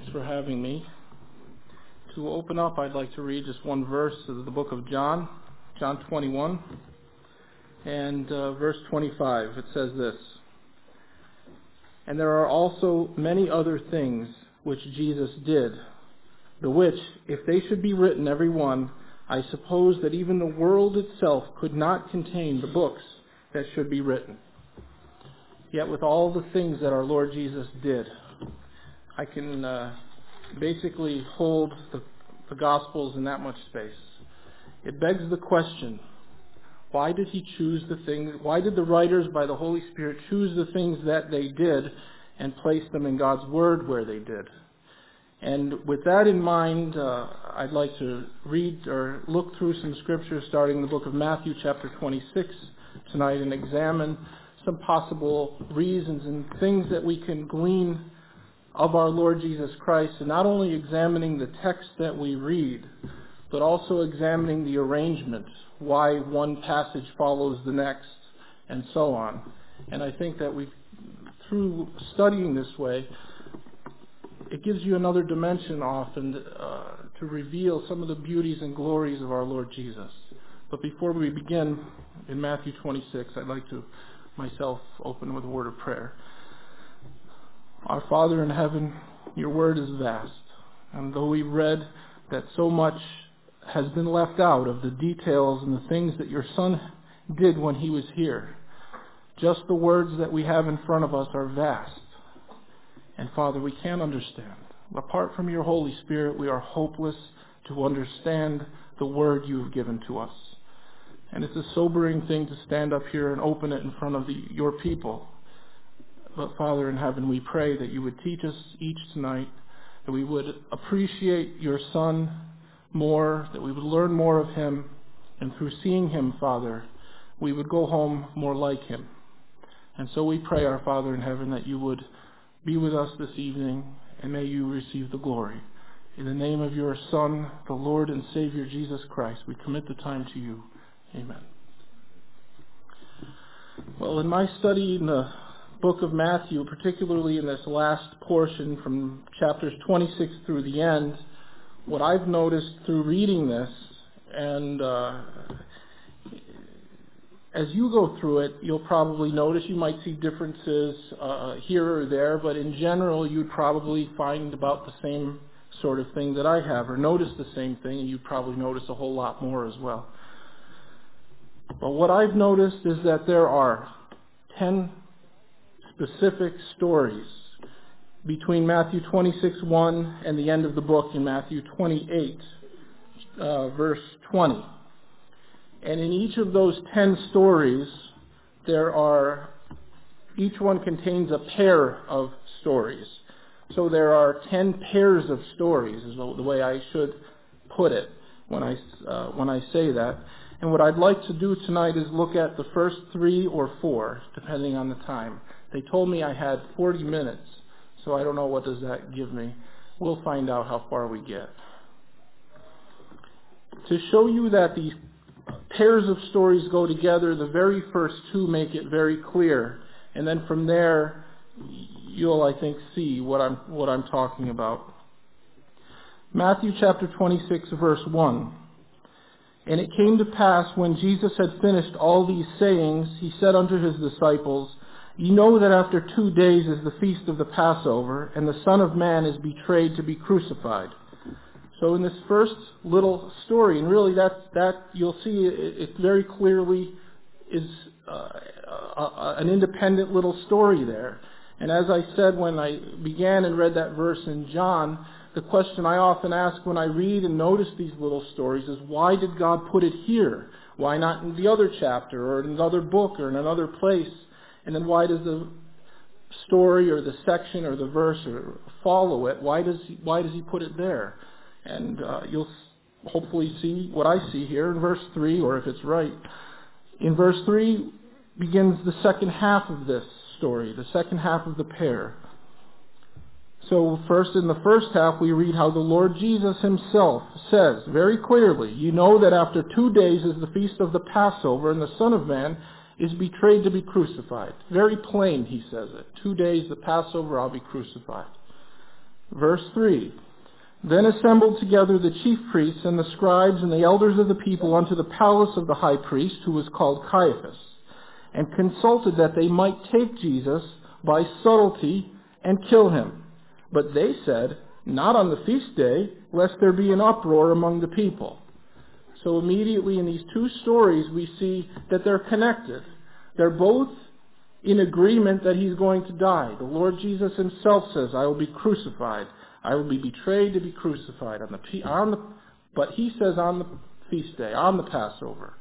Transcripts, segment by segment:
Thanks for having me. To open up, I'd like to read just one verse of the book of John, John 21, and verse 25. It says this: "And there are also many other things which Jesus did, the which, if they should be written every one, I suppose that even the world itself could not contain the books that should be written." Yet with all the things that our Lord Jesus did, I can basically hold the Gospels in that much space. It begs the question, why did he choose the things, why did the writers by the Holy Spirit choose the things that they did and place them in God's Word where they did? And with that in mind, I'd like to read or look through some scriptures starting in the book of Matthew chapter 26 tonight and examine some possible reasons and things that we can glean of our Lord Jesus Christ, and not only examining the text that we read, but also examining the arrangement, why one passage follows the next, and so on. And I think that through studying this way, it gives you another dimension often to reveal some of the beauties and glories of our Lord Jesus. But before we begin in Matthew 26, I'd like to myself open with a word of prayer. Our Father in heaven, your word is vast. And though we read that so much has been left out of the details and the things that your Son did when he was here, just the words that we have in front of us are vast. And Father, we can't understand. Apart from your Holy Spirit, we are hopeless to understand the word you have given to us. And it's a sobering thing to stand up here and open it in front of your people. But Father in heaven, we pray that you would teach us each tonight, that we would appreciate your Son more, that we would learn more of him, and through seeing him, Father, we would go home more like him. And so we pray, our Father in heaven, that you would be with us this evening, and may you receive the glory. In the name of your Son, the Lord and Savior Jesus Christ, we commit the time to you. Amen. Well, in my study in the book of Matthew, particularly in this last portion from chapters 26 through the end, what I've noticed through reading this, and as you go through it, you'll probably notice, you might see differences here or there, but in general, you'd probably find about the same sort of thing that I have, or notice the same thing, and you'd probably notice a whole lot more as well. But what I've noticed is that there are 10 specific stories between Matthew 26:1 and the end of the book in Matthew 28, verse 20. And in each of those 10 stories, each one contains a pair of stories. So there are 10 pairs of stories, is the way I should put it when I say that. And what I'd like to do tonight is look at the first 3 or 4, depending on the time. They told me I had 40 minutes, so I don't know what does that give me. We'll find out how far we get. To show you that these pairs of stories go together, the very first 2 make it very clear. And then from there, you'll, I think, see what I'm talking about. Matthew chapter 26, verse 1. "And it came to pass, when Jesus had finished all these sayings, he said unto his disciples, Ye know that after 2 days is the feast of the Passover, and the Son of Man is betrayed to be crucified." So in this first little story, and really that you'll see it very clearly is an independent little story there. And as I said when I began and read that verse in John, the question I often ask when I read and notice these little stories is, why did God put it here? Why not in the other chapter or in another book or in another place? And then why does the story or the section or the verse follow it? Why does he put it there? And you'll hopefully see what I see here in verse 3, or if it's right. In verse 3 begins the second half of this story, the second half of the pair. So first, in the first half, we read how the Lord Jesus himself says very clearly, "You know that after 2 days is the feast of the Passover, and the Son of Man is betrayed to be crucified." Very plain, he says it. 2 days, the Passover, I'll be crucified. Verse 3, Then assembled together the chief priests and the scribes and the elders of the people unto the palace of the high priest, who was called Caiaphas, and consulted that they might take Jesus by subtlety and kill him. But they said, Not on the feast day, lest there be an uproar among the people. So immediately in these two stories we see that they're connected. They're both in agreement that he's going to die. The Lord Jesus himself says, I will be crucified. I will be betrayed to be crucified but he says on the feast day, on the Passover.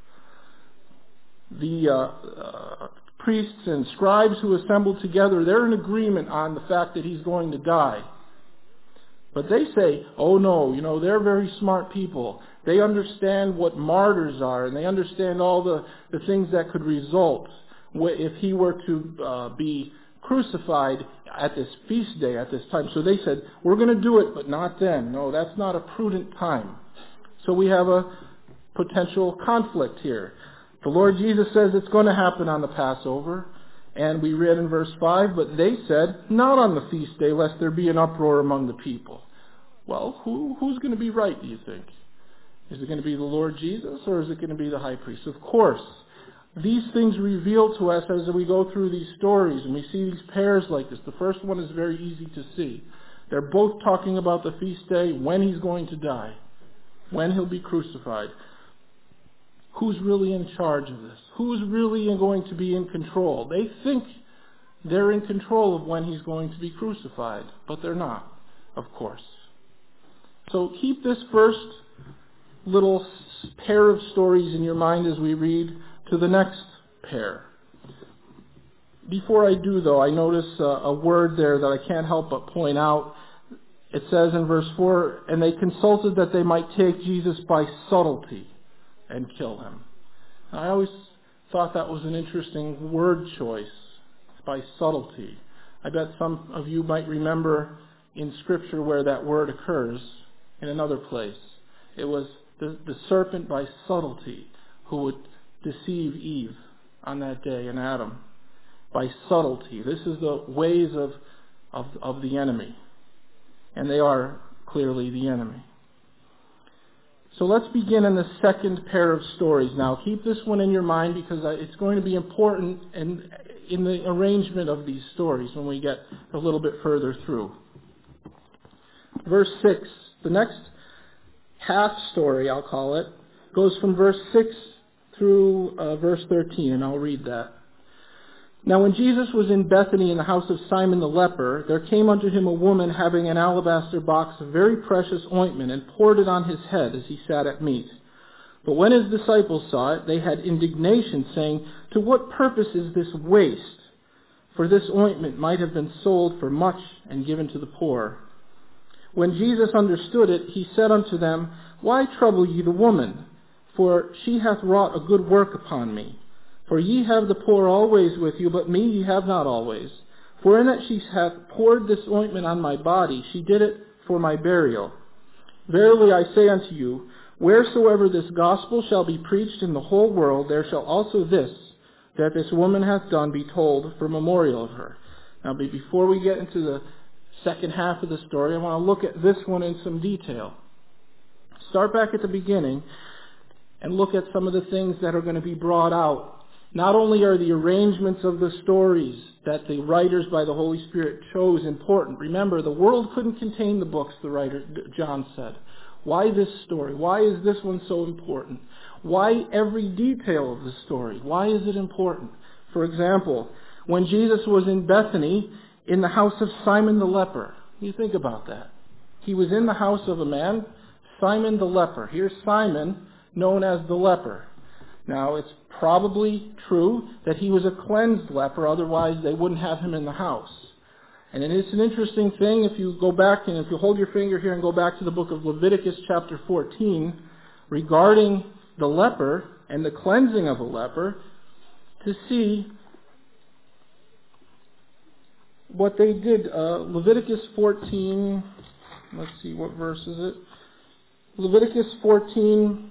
The priests and scribes who assembled together, they're in agreement on the fact that he's going to die. But they say, oh no, they're very smart people. They understand what martyrs are, and they understand all the things that could result if he were to be crucified at this feast day, at this time. So they said, we're going to do it, but not then. No, that's not a prudent time. So we have a potential conflict here. The Lord Jesus says it's going to happen on the Passover. And we read in verse 5, but they said, not on the feast day, lest there be an uproar among the people. Well, who's going to be right, do you think? Is it going to be the Lord Jesus, or is it going to be the high priest? Of course, these things reveal to us as we go through these stories, and we see these pairs like this. The first one is very easy to see. They're both talking about the feast day, when he's going to die, when he'll be crucified. Who's really in charge of this? Who's really going to be in control? They think they're in control of when he's going to be crucified, but they're not, of course. So keep this first little pair of stories in your mind as we read to the next pair. Before I do, though, I notice a word there that I can't help but point out. It says in verse 4, and they consulted that they might take Jesus by subtlety and kill him. I always thought that was an interesting word choice, by subtlety. I bet some of you might remember in Scripture where that word occurs in another place. It was the serpent by subtlety who would deceive Eve on that day, and Adam. By subtlety. This is the ways of the enemy. And they are clearly the enemy. So let's begin in the second pair of stories now. Keep this one in your mind because it's going to be important in the arrangement of these stories when we get a little bit further through. Verse 6, the next half story, I'll call it, goes from verse 6 through verse 13, and I'll read that. Now when Jesus was in Bethany in the house of Simon the leper, there came unto him a woman having an alabaster box of very precious ointment, and poured it on his head as he sat at meat. But when his disciples saw it, they had indignation, saying, To what purpose is this waste? For this ointment might have been sold for much and given to the poor. When Jesus understood it, he said unto them, Why trouble ye the woman? For she hath wrought a good work upon me. For ye have the poor always with you, but me ye have not always. For in that she hath poured this ointment on my body, she did it for my burial. Verily I say unto you, wheresoever this gospel shall be preached in the whole world, there shall also this, that this woman hath done, be told for memorial of her. Now before we get into the second half of the story, I want to look at this one in some detail. Start back at the beginning and look at some of the things that are going to be brought out. Not only are the arrangements of the stories that the writers by the Holy Spirit chose important. Remember, the world couldn't contain the books, the writer John said. Why this story? Why is this one so important? Why every detail of the story? Why is it important? For example, when Jesus was in Bethany, in the house of Simon the leper. You think about that. He was in the house of a man, Simon the leper. Here's Simon, known as the leper. Now, it's probably true that he was a cleansed leper, otherwise they wouldn't have him in the house. And it's an interesting thing, if you go back, and if you hold your finger here and go back to the book of Leviticus chapter 14, regarding the leper and the cleansing of a leper, to see what they did. Leviticus 14, let's see, what verse is it? Leviticus 14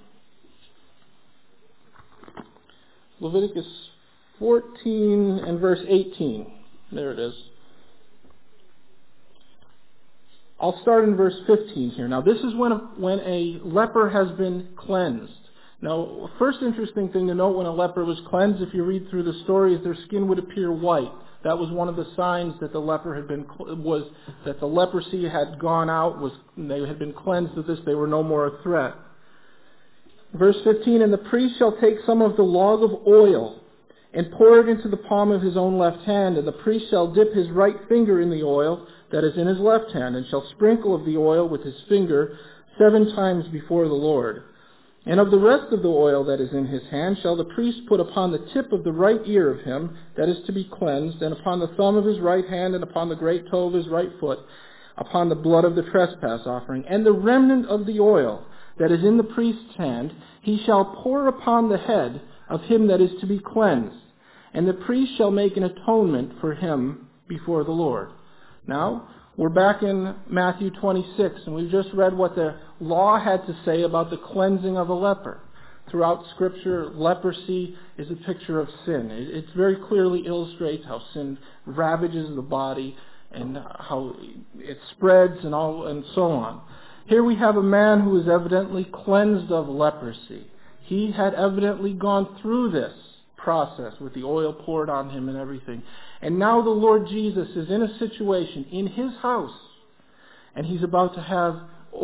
and verse 18. There it is. I'll start in verse 15 here. Now, this is when a leper has been cleansed. Now, first interesting thing to note when a leper was cleansed, if you read through the story, is their skin would appear white. That was one of the signs that the leper had been that the leprosy had gone out. They had been cleansed of this. They were no more a threat. Verse 15, and the priest shall take some of the log of oil and pour it into the palm of his own left hand, and the priest shall dip his right finger in the oil that is in his left hand, and shall sprinkle of the oil with his finger 7 times before the Lord. And of the rest of the oil that is in his hand shall the priest put upon the tip of the right ear of him that is to be cleansed, and upon the thumb of his right hand, and upon the great toe of his right foot, upon the blood of the trespass offering. And the remnant of the oil that is in the priest's hand he shall pour upon the head of him that is to be cleansed, and the priest shall make an atonement for him before the Lord. Now, we're back in Matthew 26, and we've just read what the law had to say about the cleansing of a leper. Throughout Scripture, leprosy is a picture of sin. It very clearly illustrates how sin ravages the body and how it spreads and so on. Here we have a man who is evidently cleansed of leprosy. He had evidently gone through this process with the oil poured on him and everything. And now the Lord Jesus is in a situation in his house, and he's about to have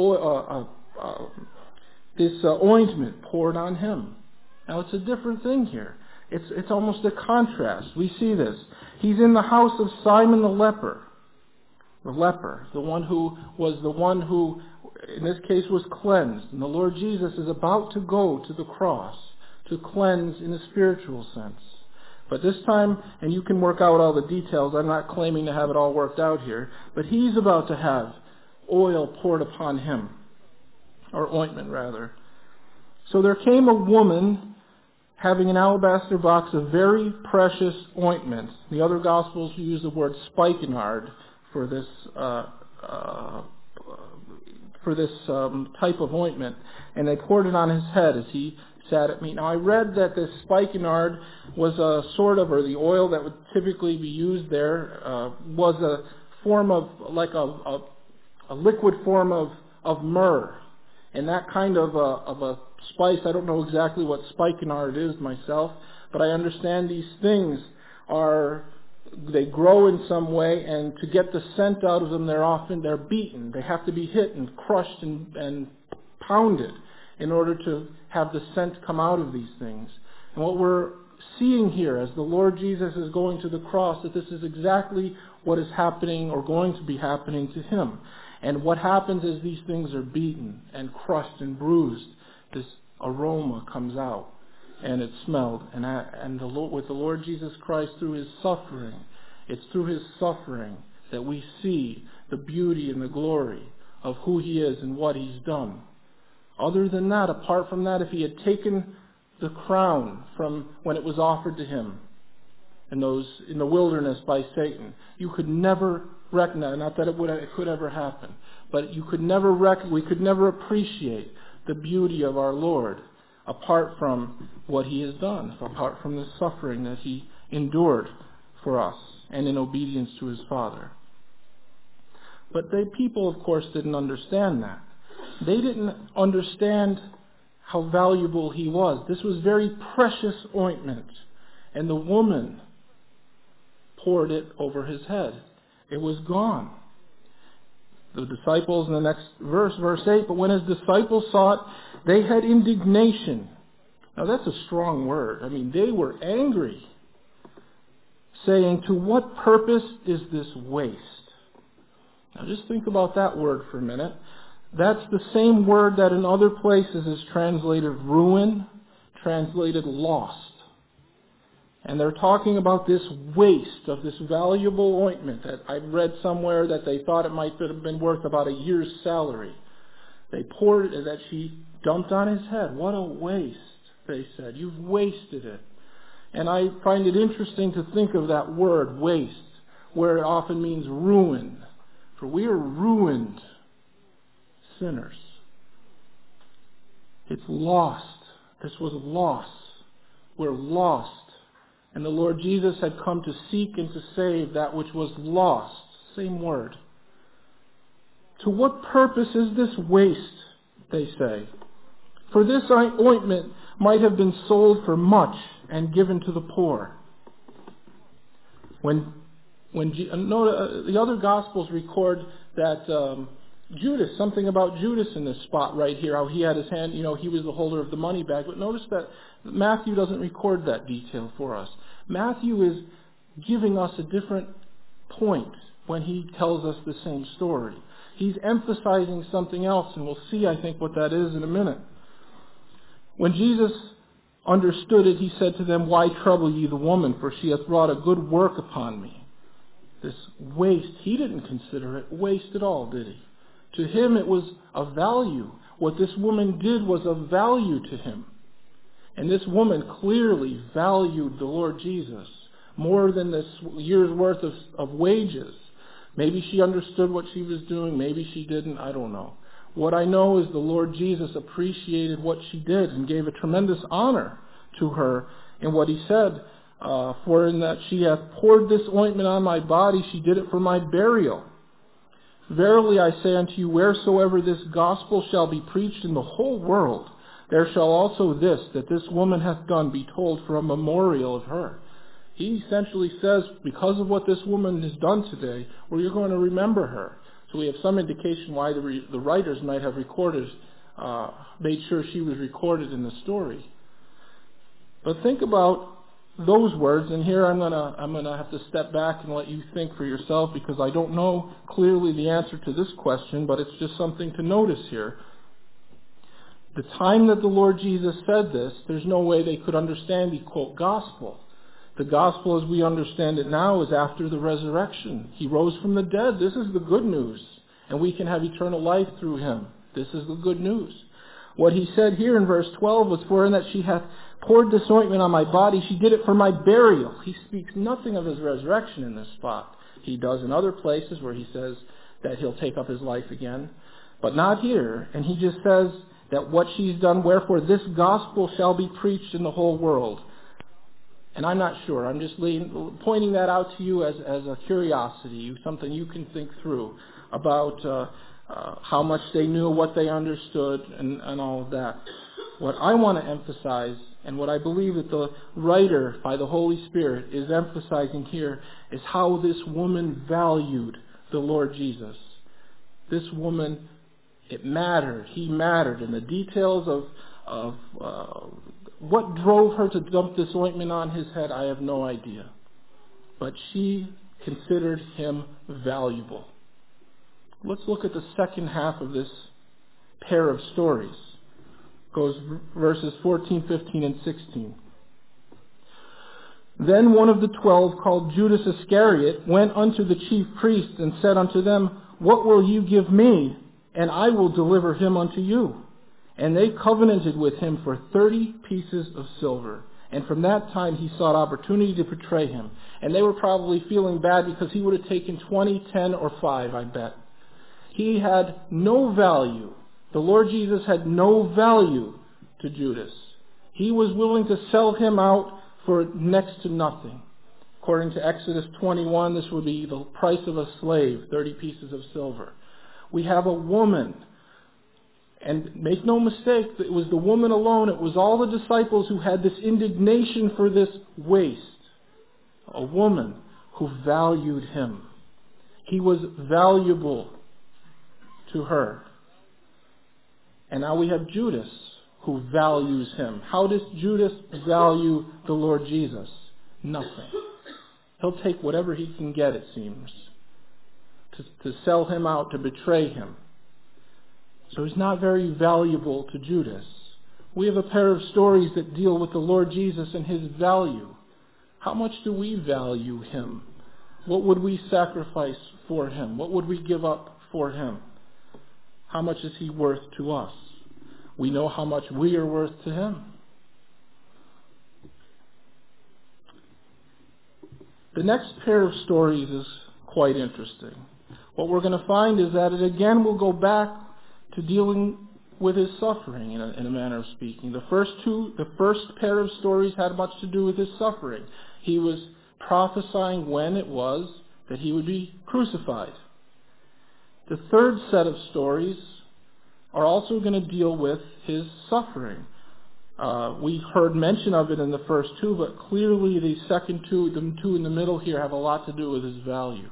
this ointment poured on him. Now it's a different thing here. It's almost a contrast. We see this. He's in the house of Simon the leper. The one who in this case was cleansed. And the Lord Jesus is about to go to the cross to cleanse in a spiritual sense. But this time, and you can work out all the details, I'm not claiming to have it all worked out here, but he's about to have oil poured upon him, or ointment rather. So there came a woman having an alabaster box of very precious ointment. The other Gospels use the word spikenard for this type of ointment, and they poured it on his head as he sat at meat. Now I read that this spikenard was a sort of, or the oil that would typically be used there, was a form of, like a liquid form of myrrh. And that kind of a spice, I don't know exactly what spikenard is myself, but I understand these things they grow in some way, and to get the scent out of them, they're beaten. They have to be hit and crushed and pounded in order to have the scent come out of these things. And what we're seeing here as the Lord Jesus is going to the cross, that this is exactly what is happening or going to be happening to him. And what happens is these things are beaten and crushed and bruised. This aroma comes out, and it's smelled. And with the Lord Jesus Christ, through his suffering, it's through his suffering that we see the beauty and the glory of who he is and what he's done. Other than that, apart from that, if he had taken the crown from when it was offered to him in the wilderness by Satan, you could never recognize, not that it could ever happen, but we could never appreciate the beauty of our Lord apart from what he has done, apart from the suffering that he endured for us and in obedience to his Father. But the people, of course, didn't understand that. They didn't understand how valuable he was. This was very precious ointment, and the woman poured it over his head. It was gone. The disciples in the next verse 8, but when his disciples saw it, they had indignation. Now that's a strong word. I mean, they were angry, saying, "To what purpose is this waste?" Now just think about that word for a minute. That's the same word that in other places is translated ruin, translated lost. And they're talking about this waste of this valuable ointment that I read somewhere that they thought it might have been worth about a year's salary. They poured it, that she dumped on his head. What a waste, they said. You've wasted it. And I find it interesting to think of that word, waste, where it often means ruin. For we are ruined sinners. It's lost. This was lost. We're lost. And the Lord Jesus had come to seek and to save that which was lost. Same word. To what purpose is this waste, they say? For this ointment might have been sold for much and given to the poor. The other Gospels record that Judas, something about Judas in this spot right here, how he had his hand, he was the holder of the money bag. But notice that Matthew doesn't record that detail for us. Matthew is giving us a different point when he tells us the same story. He's emphasizing something else, and we'll see, I think, what that is in a minute. When Jesus understood it, he said to them, "Why trouble ye the woman? For she hath wrought a good work upon me." This waste, he didn't consider it waste at all, did he? To him it was of value. What this woman did was of value to him. And this woman clearly valued the Lord Jesus more than this year's worth of wages. Maybe she understood what she was doing. Maybe she didn't. I don't know. What I know is the Lord Jesus appreciated what she did and gave a tremendous honor to her in what he said. For in that she hath poured this ointment on my body, she did it for my burial. Verily I say unto you, wheresoever this gospel shall be preached in the whole world, there shall also this, that this woman hath done, be told for a memorial of her. He essentially says, because of what this woman has done today, you're going to remember her. So we have some indication why the writers might have made sure she was recorded in the story. But think about those words, and here I'm gonna have to step back and let you think for yourself, because I don't know clearly the answer to this question, but it's just something to notice here. The time that the Lord Jesus said this, there's no way they could understand the, quote, gospel. The gospel as we understand it now is after the resurrection. He rose from the dead. This is the good news. And we can have eternal life through him. This is the good news. What he said here in verse 12 was, for in that she hath poured this ointment on my body, she did it for my burial. He speaks nothing of his resurrection in this spot. He does in other places where he says that he'll take up his life again. But not here. And he just says that what she's done, wherefore this gospel shall be preached in the whole world. And I'm not sure. I'm just pointing that out to you as a curiosity, something you can think through about how much they knew, what they understood, and all of that. What I want to emphasize, and what I believe that the writer, by the Holy Spirit, is emphasizing here, is how this woman valued the Lord Jesus. This woman, it mattered. He mattered. And the details of what drove her to dump this ointment on his head, I have no idea. But she considered him valuable. Let's look at the second half of this pair of stories. Goes verses 14, 15, and 16. Then one of the 12, called Judas Iscariot, went unto the chief priests and said unto them, What will you give me, and I will deliver him unto you? And they covenanted with him for 30 pieces of silver. And from that time he sought opportunity to betray him. And they were probably feeling bad because he would have taken 20, 10, or 5, I bet. He had no value. The Lord Jesus had no value to Judas. He was willing to sell him out for next to nothing. According to Exodus 21, this would be the price of a slave, 30 pieces of silver. We have a woman. And make no mistake, it was the woman alone. It was all the disciples who had this indignation for this waste. A woman who valued him. He was valuable to her. And now we have Judas who values him. How does Judas value the Lord Jesus? Nothing. He'll take whatever he can get, it seems, to sell him out, to betray him. So he's not very valuable to Judas. We have a pair of stories that deal with the Lord Jesus and his value. How much do we value him? What would we sacrifice for him? What would we give up for him? How much is he worth to us? We know how much we are worth to him. The next pair of stories is quite interesting. What we're going to find is that it again will go back to dealing with his suffering, in a manner of speaking. The first pair of stories had much to do with his suffering. He was prophesying when it was that he would be crucified. The third set of stories are also going to deal with his suffering. We heard mention of it in the first two, but clearly the second two, the two in the middle here, have a lot to do with his value.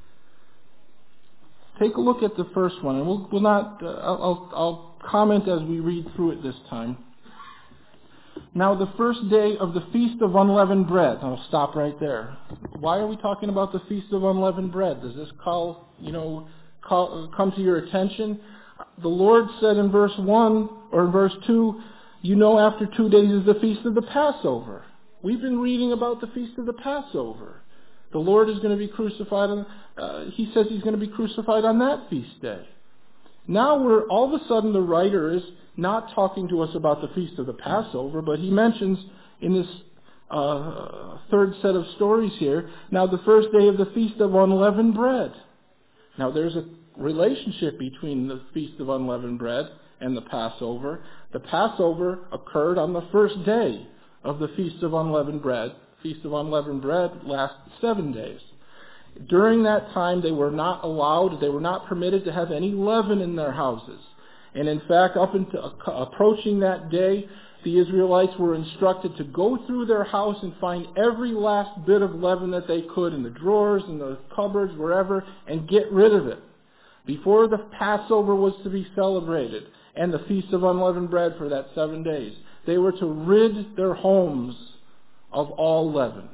Take a look at the first one, and we'll not. I'll comment as we read through it this time. Now, the first day of the Feast of Unleavened Bread. I'll stop right there. Why are we talking about the Feast of Unleavened Bread? Does this come to your attention? The Lord said in verse 1 or in verse 2, after 2 days is the Feast of the Passover. We've been reading about the Feast of the Passover. The Lord is going to be crucified. He says he's going to be crucified on that feast day. Now all of a sudden the writer is not talking to us about the Feast of the Passover, but he mentions in this third set of stories here, now the first day of the Feast of Unleavened Bread. Now there's a relationship between the Feast of Unleavened Bread and the Passover. The Passover occurred on the first day of the Feast of Unleavened Bread. Feast of Unleavened Bread lasted 7 days. During that time, they were not permitted to have any leaven in their houses. And in fact, up into approaching that day, the Israelites were instructed to go through their house and find every last bit of leaven that they could in the drawers, in the cupboards, wherever, and get rid of it before the Passover was to be celebrated and the Feast of Unleavened Bread for that 7 days. They were to rid their homes of all leaven.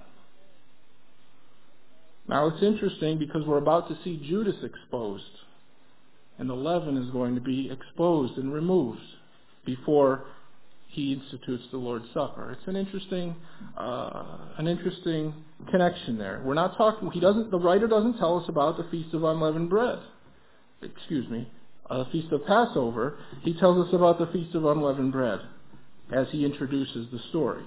Now it's interesting because we're about to see Judas exposed, and the leaven is going to be exposed and removed before he institutes the Lord's Supper. It's an interesting connection there. We're not talking. The writer doesn't tell us about the Feast of Unleavened Bread. The Feast of Passover. He tells us about the Feast of Unleavened Bread as he introduces the story.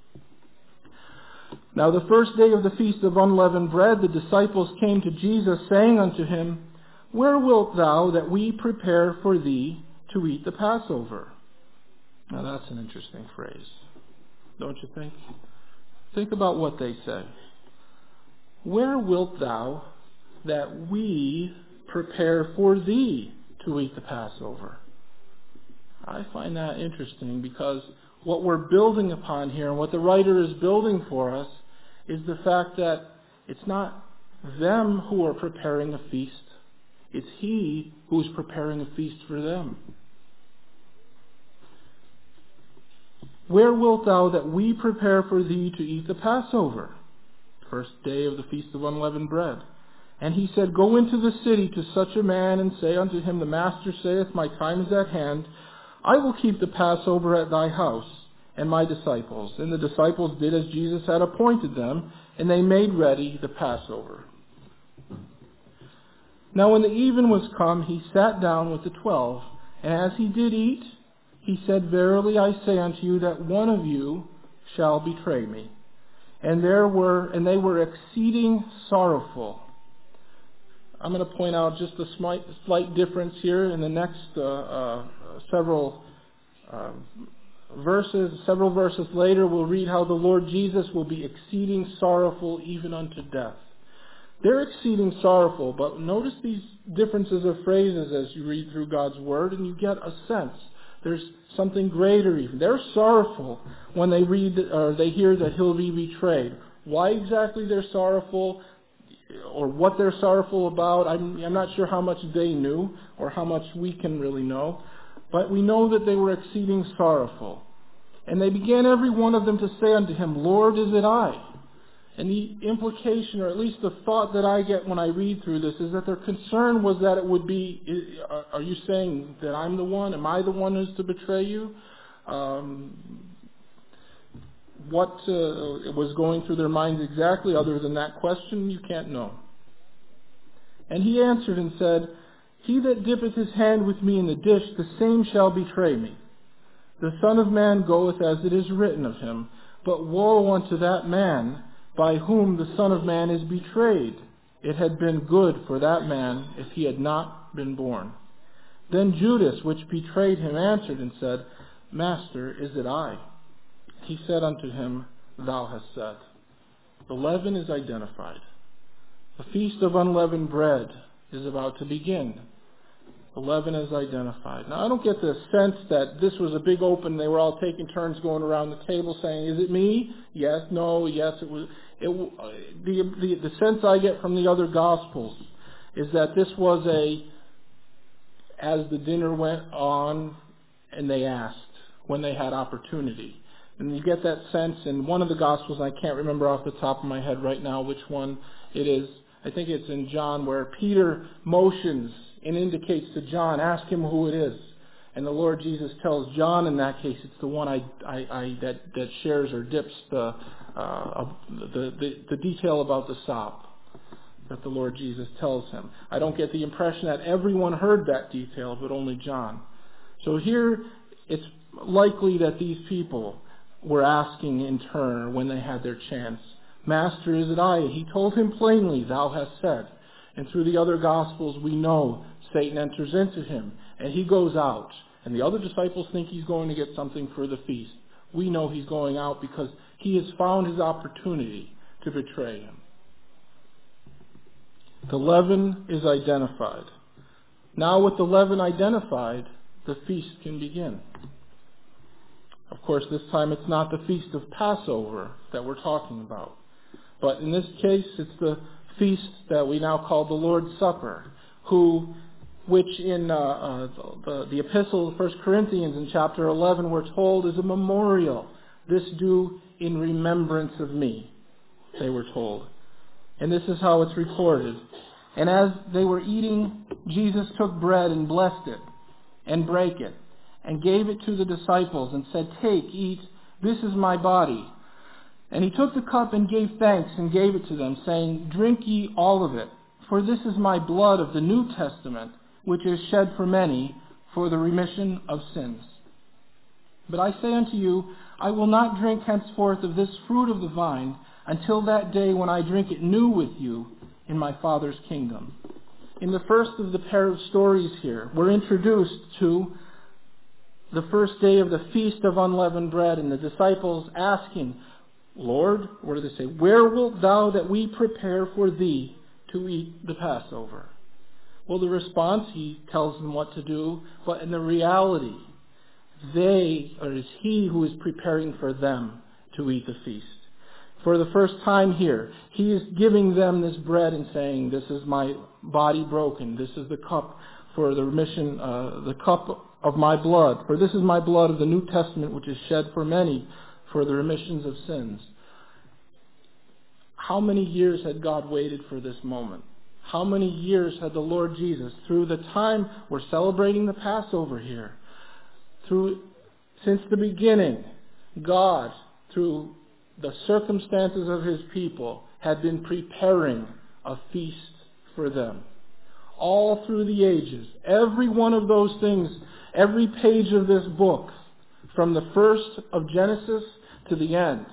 Now the first day of the Feast of Unleavened Bread, the disciples came to Jesus, saying unto him, Where wilt thou that we prepare for thee to eat the Passover? Now that's an interesting phrase, don't you think? Think about what they say. Where wilt thou that we prepare for thee to eat the Passover? I find that interesting because what we're building upon here and what the writer is building for us is the fact that it's not them who are preparing a feast. It's he who is preparing a feast for them. Where wilt thou that we prepare for thee to eat the Passover? First day of the Feast of Unleavened Bread. And he said, Go into the city to such a man, and say unto him, The Master saith, My time is at hand. I will keep the Passover at thy house, and my disciples. And the disciples did as Jesus had appointed them, and they made ready the Passover. Now when the even was come, he sat down with the 12, and as he did eat, he said, Verily I say unto you that one of you shall betray me. And they were exceeding sorrowful. I'm going to point out just a slight difference here in the next several verses. Several verses later, we'll read how the Lord Jesus will be exceeding sorrowful even unto death. They're exceeding sorrowful, but notice these differences of phrases as you read through God's Word, and you get a sense. There's something greater even. They're sorrowful when they read or they hear that he'll be betrayed. Why exactly they're sorrowful or what they're sorrowful about, I'm not sure how much they knew or how much we can really know. But we know that they were exceeding sorrowful. And they began every one of them to say unto him, Lord, is it I? And the implication, or at least the thought that I get when I read through this, is that their concern was that it would be, are you saying that I'm the one? Am I the one who's to betray you? What was going through their minds exactly other than that question, you can't know. And he answered and said, He that dippeth his hand with me in the dish, the same shall betray me. The Son of Man goeth as it is written of him, but woe unto that man by whom the Son of Man is betrayed. It had been good for that man if he had not been born. Then Judas, which betrayed him, answered and said, Master, is it I? He said unto him, Thou hast said. The leaven is identified. The Feast of Unleavened Bread is about to begin. 11 is identified. Now, I don't get the sense that this was a big open, they were all taking turns going around the table saying, is it me? Yes, no, yes, it was. The sense I get from the other Gospels is that this was as the dinner went on and they asked when they had opportunity. And you get that sense in one of the Gospels, I can't remember off the top of my head right now which one it is. I think it's in John, where Peter motions and indicates to John, ask him who it is. And the Lord Jesus tells John in that case, it's the one that shares or dips the detail about the sop that the Lord Jesus tells him. I don't get the impression that everyone heard that detail, but only John. So here, it's likely that these people were asking in turn when they had their chance, Master, is it I? He told him plainly, thou hast said. And through the other Gospels, we know Satan enters into him, and he goes out. And the other disciples think he's going to get something for the feast. We know he's going out because he has found his opportunity to betray him. The leaven is identified. Now with the leaven identified, the feast can begin. Of course, this time it's not the feast of Passover that we're talking about. But in this case, it's the feast that we now call the Lord's Supper, which in the epistle of 1 Corinthians in chapter 11 we're told is a memorial. This do in remembrance of me, they were told. And this is how it's recorded. And as they were eating, Jesus took bread and blessed it and brake it and gave it to the disciples and said, take, eat, this is my body. And he took the cup and gave thanks and gave it to them, saying, drink ye all of it, for this is my blood of the New Testament, which is shed for many for the remission of sins. But I say unto you, I will not drink henceforth of this fruit of the vine until that day when I drink it new with you in my Father's kingdom. In the first of the pair of stories here, we're introduced to the first day of the Feast of Unleavened Bread, and the disciples asking, Lord, what do they say? Where wilt thou that we prepare for thee to eat the Passover? Well, the response, he tells them what to do, but in the reality, it is he who is preparing for them to eat the feast. For the first time here, he is giving them this bread and saying, this is my body broken. This is the cup for the remission, the cup of my blood. For this is my blood of the New Testament, which is shed for many for the remissions of sins. How many years had God waited for this moment? How many years had the Lord Jesus, through the time we're celebrating the Passover here, since the beginning, God, through the circumstances of his people, had been preparing a feast for them. All through the ages, every one of those things, every page of this book, from the first of Genesis to the end,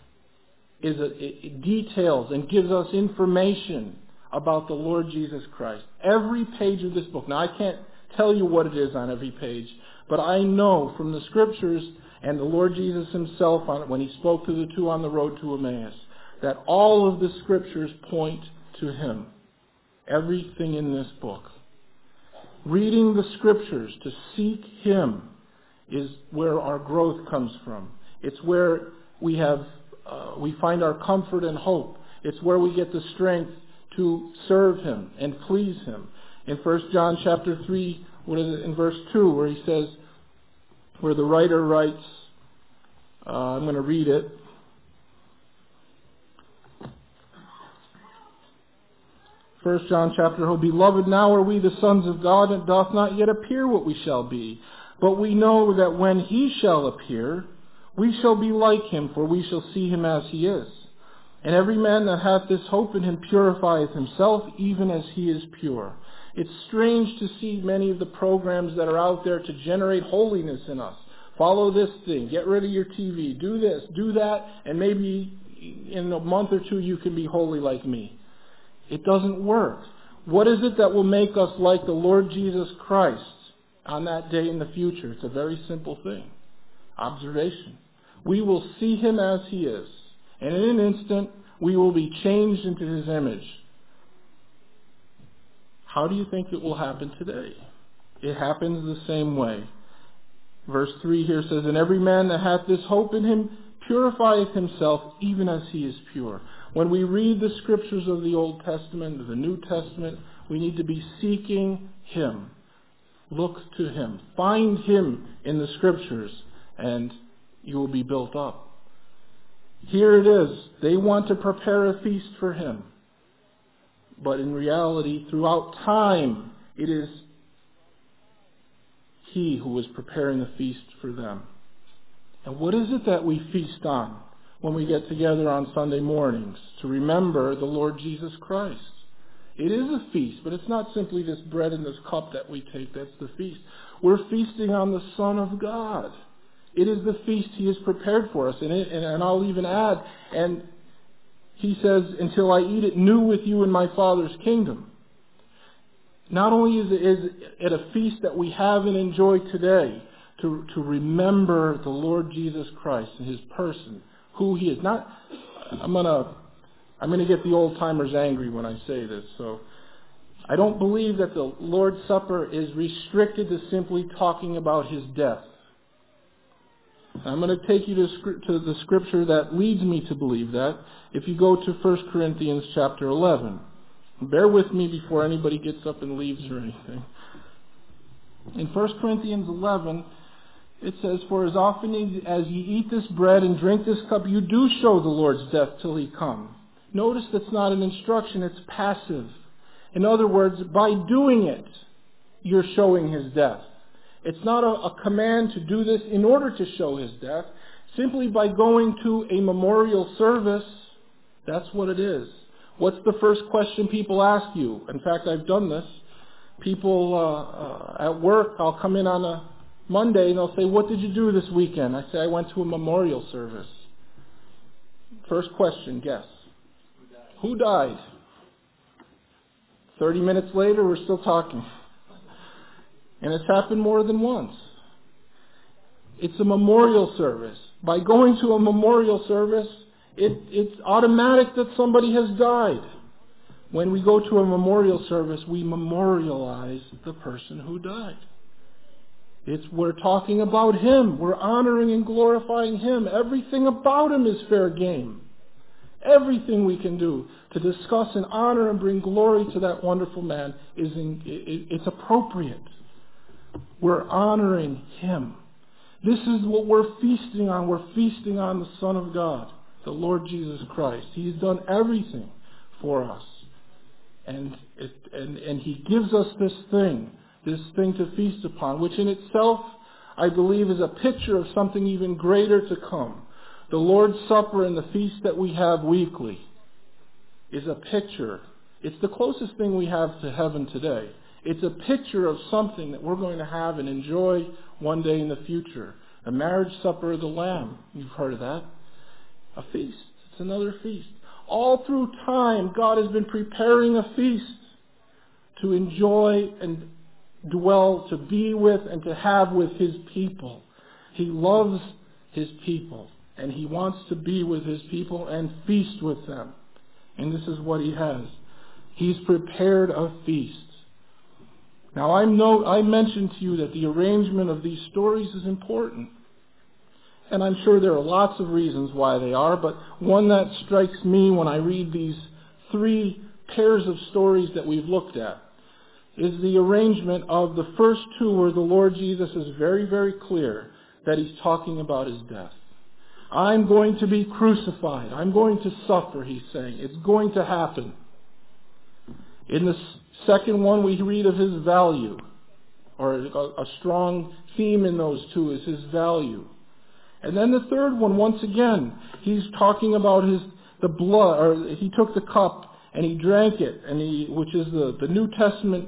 it details and gives us information about the Lord Jesus Christ. Every page of this book. Now, I can't tell you what it is on every page, but I know from the Scriptures and the Lord Jesus himself when he spoke to the two on the road to Emmaus, that all of the Scriptures point to him. Everything in this book. Reading the Scriptures to seek him is where our growth comes from. It's where we find our comfort and hope. It's where we get the strength to serve him and please him. In 1 John chapter 3, in verse 2, where he says, where the writer writes, I'm going to read it. 1 John chapter, oh, beloved, now are we the sons of God, and it doth not yet appear what we shall be. But we know that when he shall appear, we shall be like him, for we shall see him as he is. And every man that hath this hope in him purifieth himself, even as he is pure. It's strange to see many of the programs that are out there to generate holiness in us. Follow this thing, get rid of your TV, do this, do that, and maybe in a month or two you can be holy like me. It doesn't work. What is it that will make us like the Lord Jesus Christ on that day in the future? It's a very simple thing. Observation. We will see him as he is. And in an instant, we will be changed into his image. How do you think it will happen today? It happens the same way. Verse 3 here says, "And every man that hath this hope in him purifieth himself even as he is pure." When we read the scriptures of the Old Testament, of the New Testament, we need to be seeking Him. Look to Him. Find Him in the scriptures, and you will be built up. Here it is. They want to prepare a feast for Him. But in reality, throughout time, it is He who is preparing a feast for them. And what is it that we feast on when we get together on Sunday mornings? To remember the Lord Jesus Christ. It is a feast, but it's not simply this bread and this cup that we take that's the feast. We're feasting on the Son of God. It is the feast He has prepared for us. And I'll even add, and He says, "Until I eat it new with you in my Father's kingdom." Not only is it a feast that we have and enjoy today, to remember the Lord Jesus Christ and His person, who He is. I'm gonna get the old timers angry when I say this. So I don't believe that the Lord's Supper is restricted to simply talking about His death. I'm going to take you to the scripture that leads me to believe that. If you go to 1 Corinthians chapter 11. Bear with me before anybody gets up and leaves or anything. In 1 Corinthians 11, it says, "For as often as ye eat this bread and drink this cup, you do show the Lord's death till He come." Notice that's not an instruction, it's passive. In other words, by doing it, you're showing His death. It's not a command to do this in order to show His death. Simply by going to a memorial service, that's what it is. What's the first question people ask you? In fact, I've done this. People at work, I'll come in on a Monday and they'll say, "What did you do this weekend?" I say, "I went to a memorial service." First question, guess. Who died? 30 minutes later, we're still talking. And it's happened more than once. It's a memorial service. By going to a memorial service, it's automatic that somebody has died. When we go to a memorial service, we memorialize the person who died. We're talking about Him. We're honoring and glorifying Him. Everything about Him is fair game. Everything we can do to discuss and honor and bring glory to that wonderful man it's appropriate. We're honoring Him. This is what we're feasting on. We're feasting on the Son of God, the Lord Jesus Christ. He's done everything for us. And He gives us this thing to feast upon, which in itself, I believe, is a picture of something even greater to come. The Lord's Supper and the feast that we have weekly is a picture. It's the closest thing we have to heaven today. It's a picture of something that we're going to have and enjoy one day in the future. A marriage supper of the Lamb. You've heard of that. A feast. It's another feast. All through time, God has been preparing a feast to enjoy and dwell, to be with and to have with His people. He loves His people, and He wants to be with His people and feast with them. And this is what He has. He's prepared a feast. Now, I mentioned to you that the arrangement of these stories is important. And I'm sure there are lots of reasons why they are, but one that strikes me when I read these three pairs of stories that we've looked at is the arrangement of the first two where the Lord Jesus is very, very clear that He's talking about His death. I'm going to be crucified. I'm going to suffer, He's saying. It's going to happen. In the second one, we read of His value, or a strong theme in those two is His value. And then the third one, once again, He's talking about the blood, or He took the cup and He drank it, which is the New Testament,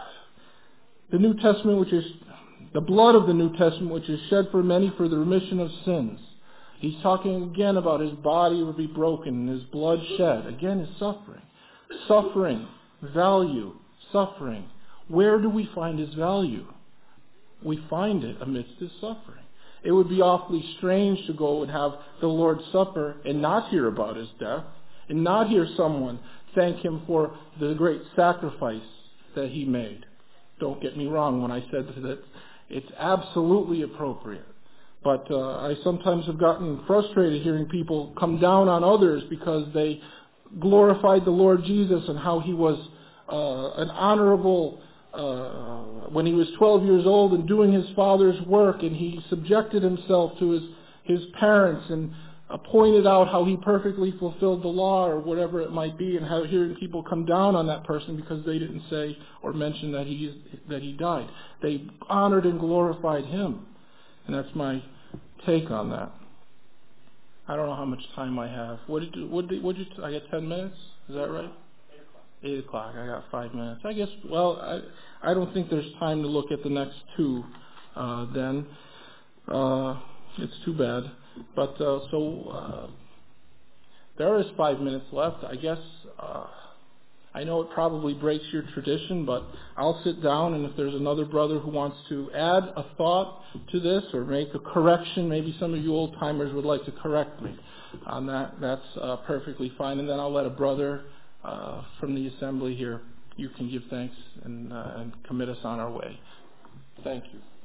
which is the blood of the New Testament, which is shed for many for the remission of sins. He's talking again about His body will be broken and His blood shed. Again, His suffering. Suffering, value, suffering. Where do we find His value? We find it amidst His suffering. It would be awfully strange to go and have the Lord's Supper and not hear about His death, and not hear someone thank Him for the great sacrifice that He made. don't get me wrong when I said that it's absolutely appropriate. But I sometimes have gotten frustrated hearing people come down on others because they glorified the Lord Jesus and how he was an honorable, when he was 12 years old and doing his father's work, and he subjected himself to his parents and pointed out how he perfectly fulfilled the law or whatever it might be, and how hearing people come down on that person because they didn't say or mention that he died. They honored and glorified him. And that's my take on that. I don't know how much time I have. I got 10 minutes? Is that right? 8 o'clock. I got 5 minutes. I guess, well, I don't think there's time to look at the next two then. It's too bad. But, there is 5 minutes left. I guess, I know it probably breaks your tradition, but I'll sit down, and if there's another brother who wants to add a thought to this or make a correction, maybe some of you old-timers would like to correct me on that, that's perfectly fine. And then I'll let a brother from the assembly here, you can give thanks and commit us on our way. Thank you.